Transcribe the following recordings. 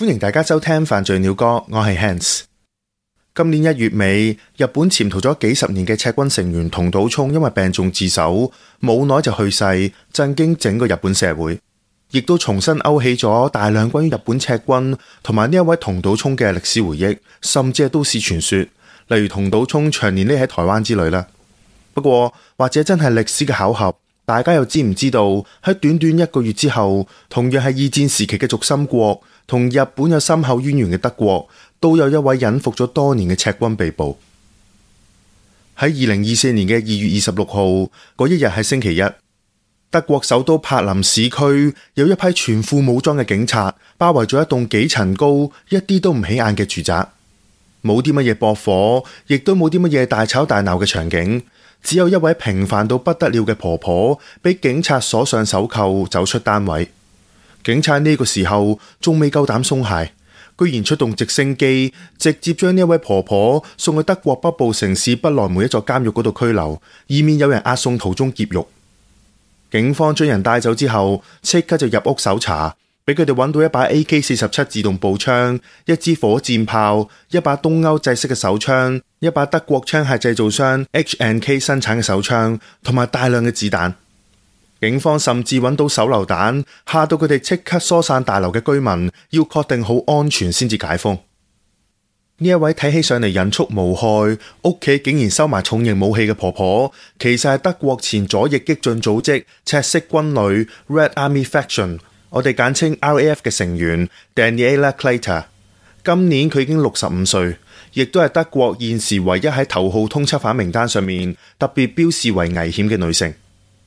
歡迎大家收聽犯罪鳥歌，我係 Hans。今年1月尾，日本潛逃咗幾十年嘅赤軍成員桐島聰因為病重自首，冇耐就去世，震驚整個日本社會，亦都重新勾起咗大量關於日本赤軍同埋呢一位桐島聰嘅歷史回憶，甚至係都市傳說，例如桐島聰長年匿喺台灣之類啦。不過，或者真係歷史嘅巧合，大家又知唔知道喺短短1個月之後，同樣係二戰時期嘅軸心國，同日本有深厚淵源嘅德國，都有一位隱伏咗多年嘅赤軍被捕。喺2024年嘅2月26號嗰一日係星期一，德國首都柏林市區有一批全副武裝嘅警察包圍咗一棟幾層高、一啲都唔起眼嘅住宅，冇啲乜嘢駁火，亦都冇啲乜嘢大吵大鬧嘅場景，只有一位平凡到不得了嘅婆婆俾警察鎖上手銬走出單位。警察呢個時候仲未夠膽鬆懈，居然出動直升機，直接將呢位婆婆送去德國北部城市不萊梅一座監獄嗰度拘留，以免有人押送途中劫獄。警方將人帶走之後，即刻就入屋搜查，俾佢哋揾到一把 AK-47 自動步槍、一支火箭炮、一把東歐製式嘅手槍、一把德國槍械製造商 H&K 生產嘅手槍，同埋大量嘅子彈。警方甚至揾到手榴彈，嚇到佢哋即刻疏散大樓嘅居民，要確定好安全先至解封。呢一位睇起上嚟人畜無害，屋企竟然收埋重型武器嘅婆婆，其實係德國前左翼激進組織赤色軍旅 Red Army Faction， 我哋簡稱 RAF 嘅成員 Daniela Klater。 今年佢已經65歲，亦都係德國現時唯一喺頭號通緝犯名單上面特別標示為危險嘅女性。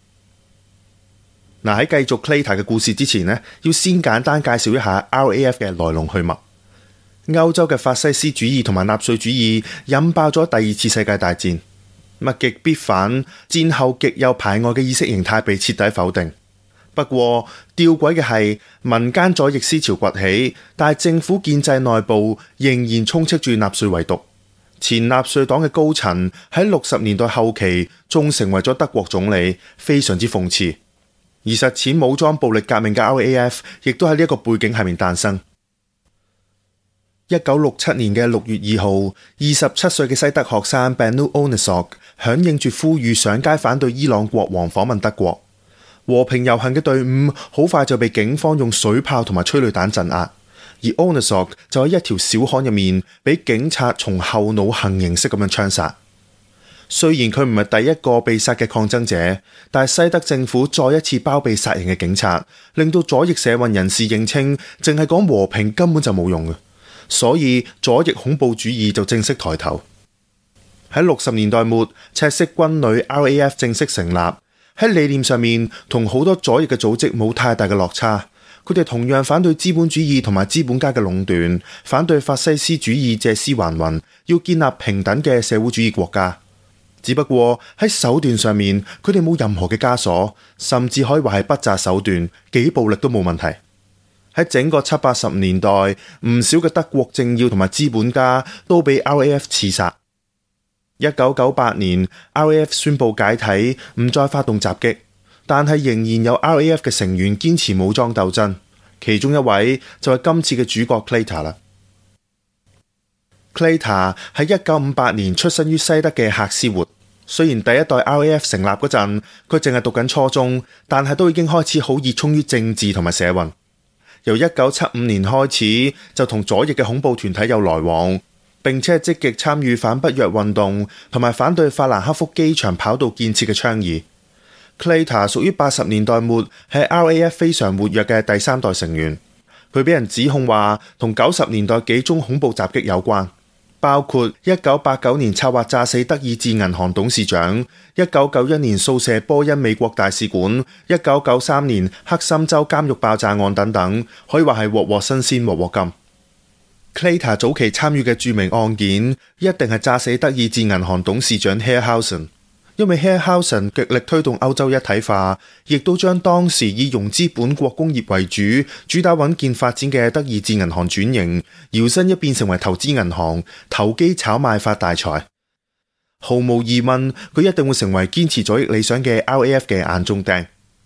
喺繼續 Klater 嘅故事之前呢，要先簡單介紹一下 RAF 嘅來龍去脈。歐洲嘅法西斯主義同埋納粹主義引爆咗第二次世界大戰，物極必反，戰後極右排外嘅意識形態被徹底否定。不過吊詭嘅係，民間左翼思潮崛起，但係政府建制內部仍然充斥住納粹遺毒。前納粹黨嘅高層喺60年代後期仲成為咗德國總理，非常之諷刺。而實踐武裝暴力革命嘅 RAF 亦都喺呢一個背景下面誕生。1967年嘅6月2號，27歲嘅西德學生 Bennu Ohnesorg 響應住呼籲上街反對伊朗國王訪問德國。和平遊行嘅隊伍好快就被警方用水炮同埋催淚彈鎮壓，而 Ohnesorg 就喺一條小巷入面俾警察從後腦行刑式咁樣槍殺。雖然佢唔係第一個被殺嘅抗爭者，但係西德政府再一次包庇殺人嘅警察，令到左翼社運人士認清，淨係講和平根本就冇用嘅，所以左翼恐怖主義就正式抬頭。喺60年代末，赤色軍旅 RAF 正式成立，喺理念上面同好多左翼嘅組織冇太大嘅落差。佢哋同樣反對資本主義同埋資本家嘅壟斷，反對法西斯主義借屍還魂，要建立平等嘅社會主義國家。只不過喺手段上面，佢哋冇任何嘅枷鎖，甚至可以話係不擇手段，幾暴力都冇問題。喺整個70、80年代，唔少嘅德國政要同埋資本家都被 RAF 刺殺。1998年 RAF 宣布解體，唔再發動襲擊，但係仍然有 RAF 嘅成員堅持武裝鬥爭，其中一位就係今次嘅主角 Klater 啦。Klater 喺1958年出生於西德嘅赫斯活。雖然第一代 RAF 成立嗰陣，佢淨係讀緊初中，但係都已經開始好熱衷於政治同埋社運。由1975年開始，就同左翼嘅恐怖團體有來往，並且係積極參與反北約運動同埋反對法蘭克福機場跑道建設嘅倡議。Klater 屬於80年代末係 RAF 非常活躍嘅第3代成員，佢俾人指控話同90年代幾宗恐怖襲擊有關。包括1989年策劃炸死德意志銀行董事長，1991年掃射波恩美國大使館，1993年黑森州監獄爆炸案等等，可以話係鑊鑊新鮮鑊鑊甘。Klater 早期參與嘅著名案件，一定係炸死德意志銀行董事長 Herrhausen。因為 Herrhausen 極力推動歐洲一體化，亦都將當時以融資本國工業為主、主打穩健發展嘅德意志銀行轉型，搖身一變成為投資銀行，投機炒賣發大財。毫無疑問，佢一定會成為堅持左翼理想嘅 RAF 嘅眼中釘。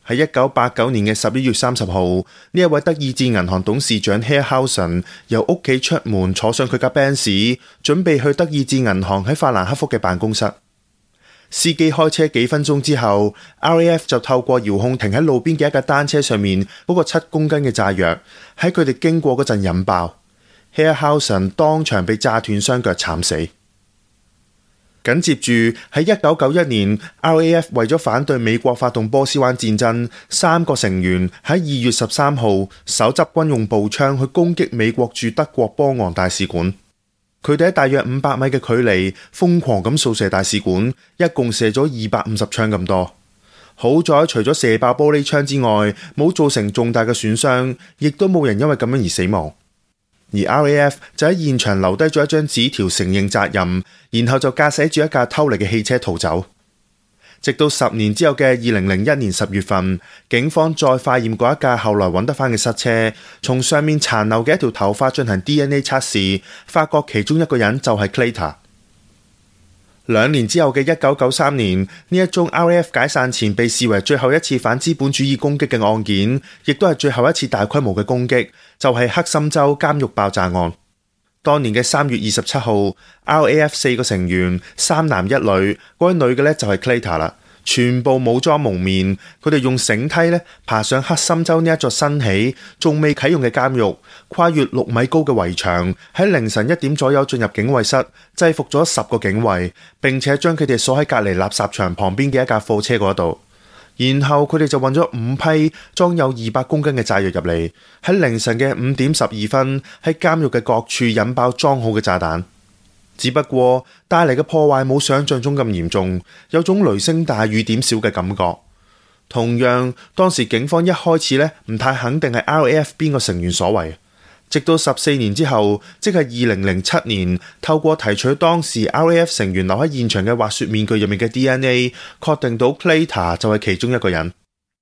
喺1989年嘅11月30號，呢一位德意志銀行董事長 Herrhausen 由屋企出門坐上佢架 Benz，準備去德意志銀行喺法蘭克福嘅辦公室。司機開車幾分鐘之後， RAF 就透過遙控停喺路邊嘅一架單車上面嗰個7公斤嘅炸藥，喺佢哋經過嗰陣引爆。Herrhausen 當場被炸斷雙腳慘死。緊接住喺1991年 ，RAF 為咗反對美國發動波斯灣戰爭，3個成員喺2月13號手執軍用步槍去攻擊美國駐德國波昂大使館。佢哋喺大約500米嘅距離瘋狂咁掃射大使館，一共射咗250槍咁多。好在除咗射爆玻璃窗之外，冇造成重大嘅損傷，亦都冇人因為咁樣而死亡。而 RAF 就喺現場留低咗一張紙條承認責任，然後就駕駛住一架偷嚟嘅汽車逃走。直到10年之後嘅2001年10月份，警方再化驗過一架後來揾得返嘅失車，從上面殘留嘅一條頭髮進行 DNA 測試，發覺其中一個人就係 Claytor。2年之後嘅1993年，呢一宗 RAF 解散前被視為最後一次反資本主義攻擊嘅案件，亦都係最後一次大規模嘅攻擊，就係黑森州監獄爆炸案。當年嘅3月27號 ，RAF 4個成員3男1女，嗰位女嘅呢就係 Claytor 啦，全部武裝蒙面，佢哋用繩梯呢爬上黑森州呢一座新起、仲未啟用嘅監獄，跨越6米高嘅圍牆，喺凌晨1點左右進入警衛室，制服咗10個警衛，並且將佢哋鎖喺隔離垃圾場旁邊嘅一架貨車嗰度。然後佢哋就運咗5批裝有200公斤嘅炸藥入嚟，喺凌晨嘅5點12分喺監獄嘅各處引爆裝好嘅炸彈。只不過帶嚟嘅破壞冇想象中咁嚴重，有種雷聲大雨點小嘅感覺。同樣，當時警方一開始呢唔太肯定係 RAF 邊個成員所為，直到14年之後，即係2007年，透過提取當時 RAF 成員留喺現場嘅滑雪面具入面嘅 DNA， 確定到 Claytor 就係其中一個人。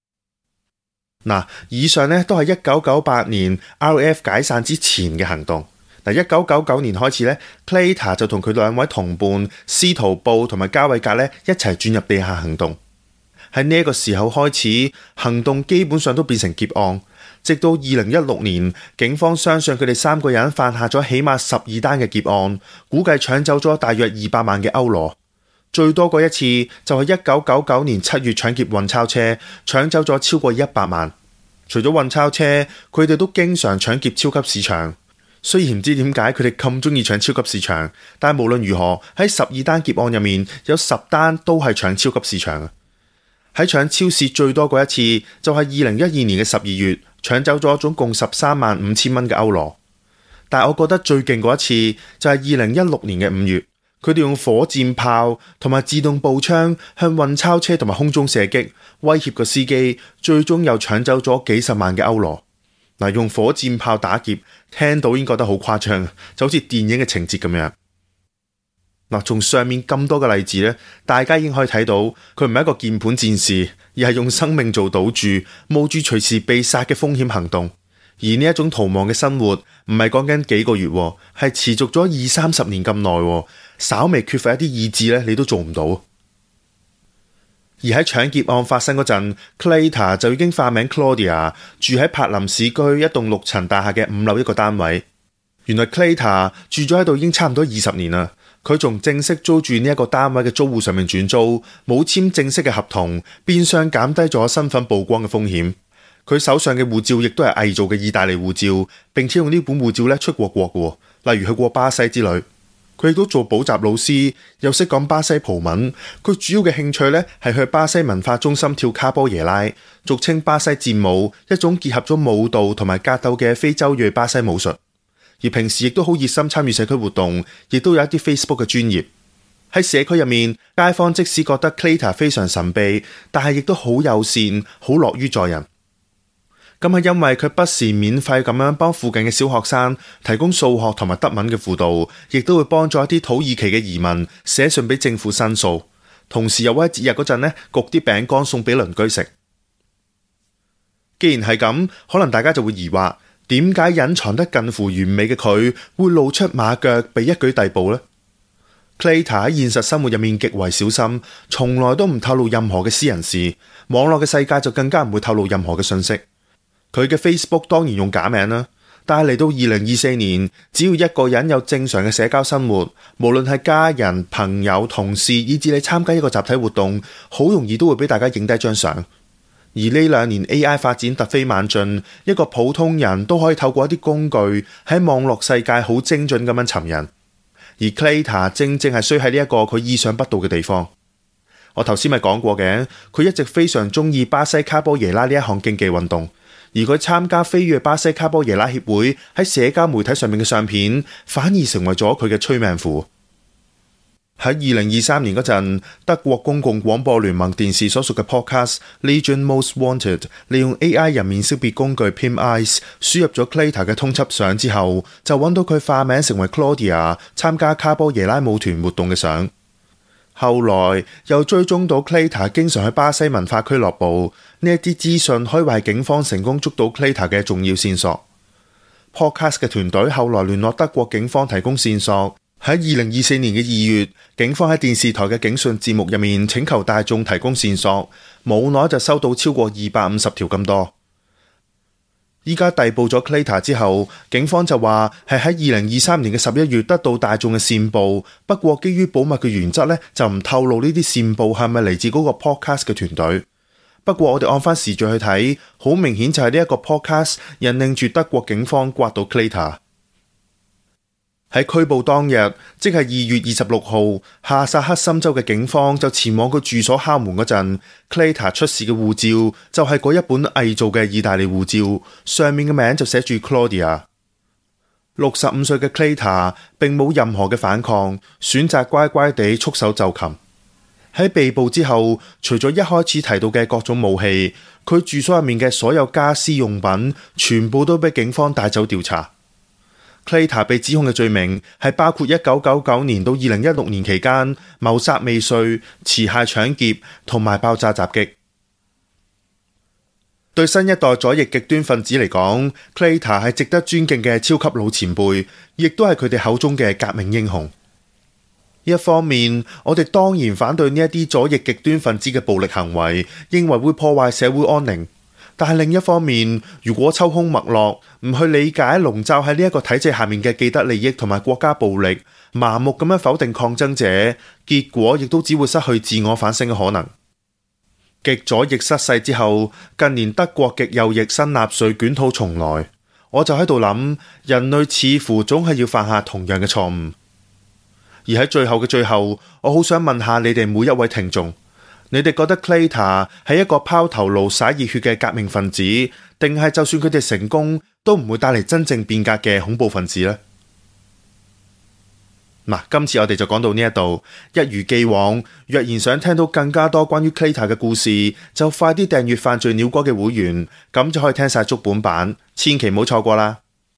以上呢都係1998年 RAF 解散之前嘅行動。1999年開始呢， Claytor 就同佢2位同伴司徒布同埋加偉格呢一齊轉入地下行動。喺呢一個時候開始，行動基本上都變成劫案。直到2016年，警方相信佢哋3個人犯下咗起碼12單嘅劫案，估計搶走咗大約200萬嘅歐羅。最多嗰一次就係1999年7月搶劫運鈔車，搶走咗超過100萬。除咗運鈔車，佢哋都經常搶劫超級市場。雖然唔知點解佢哋咁中意搶超級市場，但係無論如何喺12單劫案入面，有10單都係搶超級市場。喺搶超市最多嗰一次就係2012年嘅12月，搶走咗總共13萬5千蚊嘅歐羅。但係我覺得最勁嗰一次就係2016年嘅5月，佢哋用火箭炮同埋自動步槍向運鈔車同埋空中射擊，威脅個司機，最終又搶走咗幾十萬嘅歐羅。用火箭炮打劫，聽到已經覺得好誇張，就好似電影嘅情節咁樣。從上面咁多嘅例子呢，大家已經可以睇到，佢唔係一個鍵盤戰士，而係用生命做賭注，冒住隨時被殺嘅風險行動。而呢一種逃亡嘅生活，唔係講緊幾個月，係持續咗20-30年咁耐，稍微缺乏一啲意志呢，你都做唔到。而喺搶劫案發生嗰陣， Claytor 就已經化名 Claudia， 住喺柏林市區一棟6層大廈嘅5樓一個單位。原來 Claytor 住咗喺度已經差唔多20年啦，佢從正式租住呢一個單位嘅租戶上面轉租，冇簽正式嘅合同，變相減低咗身份曝光嘅風險。佢手上嘅護照亦都係偽造嘅意大利護照，並且用呢本護照咧出過國嘅，例如去過巴西之類。佢亦都做補習老師，又識講巴西葡文。佢主要嘅興趣呢係去巴西文化中心跳卡波耶拉，俗稱巴西戰舞，一種結合咗舞蹈同埋格鬥嘅非洲裔巴西武術。而平時亦都好熱心參與社區活動，亦都有一啲 Facebook 嘅專頁。喺社區入面，街坊即使覺得 Claytor 非常神秘，但係亦都好友善，好樂於助人。咁係因為佢不時免費咁樣幫附近嘅小學生提供數學同埋德文嘅輔導，亦都會幫助一啲土耳其嘅移民寫信俾政府申訴，同時又會喺節日嗰陣呢焗啲餅乾送俾鄰居食。既然係咁，可能大家就會疑惑，點解隱藏得近乎完美嘅佢會露出馬腳被一舉逮捕呢？ Claytor 喺現實生活入面極為小心，從來都唔透露任何嘅私人事，網絡嘅世界就更加唔會透露任何嘅信息。佢嘅 Facebook 當然用假名啦，但係嚟到2024年，只要一個人有正常嘅社交生活，無論係家人、朋友、同事，以至你參加一個集體活動，好容易都會俾大家影低張相。而呢2年 AI 發展突飛猛進，一個普通人都可以透過一啲工具喺網絡世界好精準咁樣尋人。而 Claytor 正係衰喺呢一個佢意想不到嘅地方。我頭先咪講過嘅，佢一直非常中意巴西卡波耶拉呢一項競技運動，而佢參加飛越巴西卡波耶拉協會喺社交媒體上面嘅相片，反而成為咗佢嘅催命符。喺2023年嗰陣，德國公共廣播聯盟電視所屬嘅 podcast Legion Most Wanted 利用 AI 人面識別工具 Pim Eyes 輸入咗 Claytor 嘅通緝相之後，就揾到佢化名成為 Claudia 參加卡波耶拉舞團活動嘅相。後來又追蹤到 Claytor 經常去巴西文化俱樂部，呢一啲資訊可以話係警方成功捉到 Claytor 嘅重要線索。podcast 嘅團隊後來聯絡德國警方提供線索。喺2024年嘅2月，警方喺電視台嘅警訊節目入面請求大眾提供線索，冇耐就收到超過250條咁多。依家逮捕咗 Claytor 之後，警方就話係喺2023年嘅11月得到大眾嘅線報，不過基於保密嘅原則呢，就唔透露呢啲線報係咪嚟自嗰個 podcast 嘅團隊。不過我哋按翻時序去睇，好明顯就係呢一個 podcast 引領住德國警方刮到 Claytor。喺拘捕當日，即係2月26號，下薩克森州嘅警方就前往佢住所敲門嗰陣 Claytor 出示嘅護照就係嗰一本偽造嘅意大利護照，上面嘅名就寫住 Claudia。65歲嘅 Claytor 並冇任何嘅反抗，選擇乖乖地束手就擒。喺被捕之後，除咗一開始提到嘅各種武器，佢住所入面嘅所有家私用品全部都被警方帶走調查。Claytor 被指控嘅罪名係包括1999年到2016年期間謀殺未遂、持械搶劫同埋爆炸襲擊。對新一代左翼極端分子嚟講，Claytor 係值得尊敬嘅超級老前輩，亦都係佢哋口中嘅革命英雄。一方面，我哋當然反對呢一啲左翼極端分子嘅暴力行為，認為會破壞社會安寧。但係另一方面，如果抽空脈絡，唔去理解籠罩喺呢一個體制下面嘅既得利益同埋國家暴力，麻木咁樣否定抗爭者，結果亦都只會失去自我反省嘅可能。極左翼失勢之後，近年德國極右翼新納粹捲土重來，我就喺度諗，人類似乎總係要犯下同樣嘅錯誤。而喺最後嘅最後，我好想問下你哋每一位聽眾，你哋覺得 Claytor 係一個拋頭顱灑熱血嘅革命分子，定係就算佢哋成功，都唔會帶嚟真正變革嘅恐怖分子呢？嗱，今次我哋就講到呢一度，一如既往，若然想聽到更加多關於 Claytor 嘅故事，就快啲訂閱犯罪鳥歌嘅會員，咁就可以聽晒足本版，千祈唔好錯過啦。